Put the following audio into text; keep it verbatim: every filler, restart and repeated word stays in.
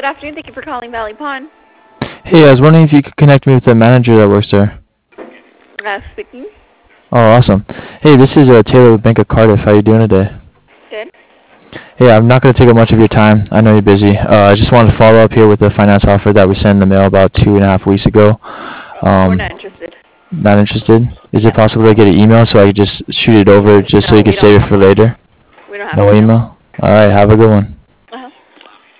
Good afternoon. Thank you for calling Valley Pond. Hey, I was wondering if you could connect me with the manager that works there. Uh, speaking. Oh, awesome. Hey, this is uh, Taylor with Bank of Cardiff. How you doing today? Good. Hey, I'm not going to take up much of your time. I know you're busy. Uh, I just wanted to follow up here with the finance offer that we sent in the mail about two and a half weeks ago. We're Um, not interested. not interested? Is it Yeah. possible to get an email so I could just shoot it over just so No, you we could don't save it have for one. later? We don't have No email. email? All right, have a good one.